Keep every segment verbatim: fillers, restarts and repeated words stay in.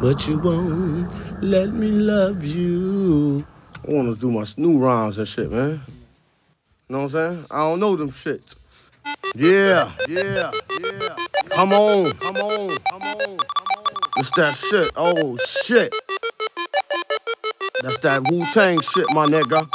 but you won't let me love you. I want to do my new rhymes and shit, man. Know what I'm saying? I don't know them shits. Yeah, yeah, yeah. Come on, come on, come on, come on. It's that shit. Oh, shit. That's that Wu-Tang shit, my nigga.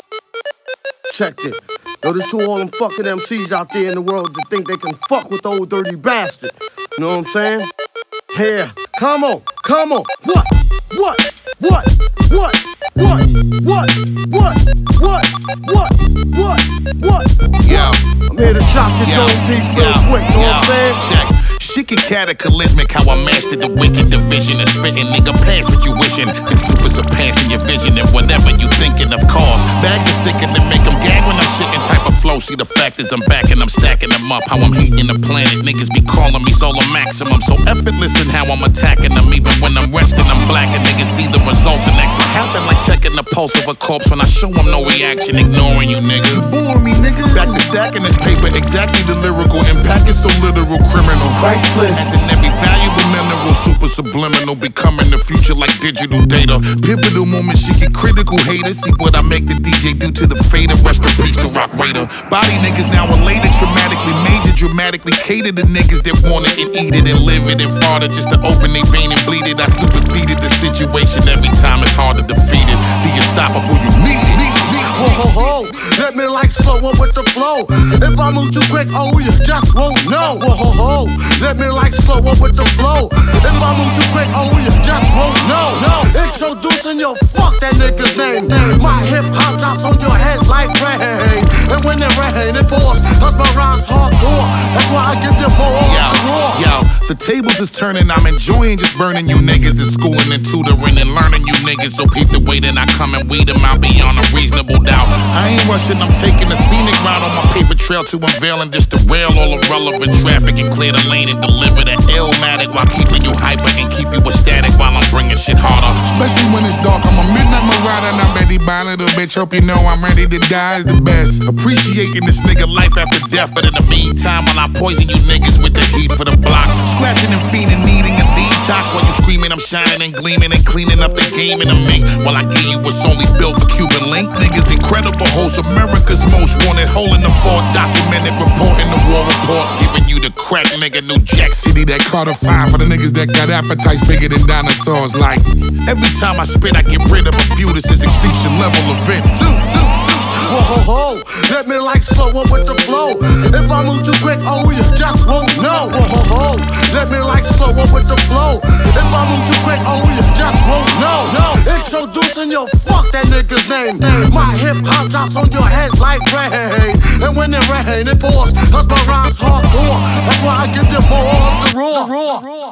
Check it. Yo, this to all them fucking M Cs out there in the world that think they can fuck with the old dirty bastard. You know what I'm saying? Here, come on, come on. What? What? What? What? What? What? What? What? What? What? What? Yo, I'm here to shock your dome piece real quick. You know what I'm saying? Check. Shit get cataclysmic, how I mastered the wicked division of spitting, nigga, pass what you wishing. If super surpassing your vision and whatever you thinking of cause. Bags are sickin' to make them gag when I'm shitting type of flow. See the fact is I'm back and I'm stacking them up. How I'm heating the planet, niggas be calling me solar maximum. So effortless in how I'm attacking them. Even when I'm resting, I'm black and niggas see the results. And next it happen like checking the pulse of a corpse. When I show them no reaction, ignoring you, nigga. You bore me, nigga. Back to stacking this paper, exactly the lyrical impact is so literal, criminal. Priceless. As in every valuable mineral, super subliminal, becoming the future like digital data. Pivotal moment, she get critical haters. See what I make the D J do to the fader. Rest in peace to Rock Raider. Body niggas now elated, traumatically major, dramatically cater to niggas that want it and eat it and live it and fart it just to open their vein and bleed it. I superseded the situation every time, it's hard to defeat it. The unstoppable, you need it. Ho ho ho, let me like slow up with the flow. If I move too quick, oh you just won't know. Ho ho ho, let me like slow up with the flow. If I move too quick, oh you just won't know. No, introducing your fuck that nigga's name. My hip hop drops on your head like rain. And when it rain, it pours. Cause my rhymes hardcore. That's why I give you more yo, to roar. Yo, the tables is turning. I'm enjoying just burning you niggas and schooling and tutoring and learning you niggas. So peep the way that I come and weed them out beyond a reasonable doubt. I ain't rushing, I'm taking a scenic route on my paper trail to unveil and just derail all irrelevant traffic and clear the lane and deliver the illmatic while keeping you hyper and keep you ecstatic while I'm bringing shit harder. Especially when it's dark, I'm a midnight marauder and I'm ready by a little bitch. Hope you know I'm ready to die is the best. Appreciating this nigga life after death, but in the meantime, while I poison you niggas with the heat for the blocks, scratching and fiending, needing a detox while you screaming, I'm shining and gleaming and cleaning up the game in the mink. While I give you what's only built for Cuban link, niggas incredible host, America's most wanted, hole in the fort, documented, reporting the war report, giving you the crack, nigga, New Jack City, that Carter five for the niggas that got appetites bigger than dinosaurs. Like every time I spit, I get rid of a few. This is extinction level event. Two, two, two. Ho ho ho, let me like slow up with the flow. If I move too quick, oh you just won't know. Ho ho ho, let me like slow up with the flow. If I move too quick, oh you just won't know. No, introducing your fuck that nigga's name. My hip hop drops on your head like rain. And when it rain, it pours. Cause my rhymes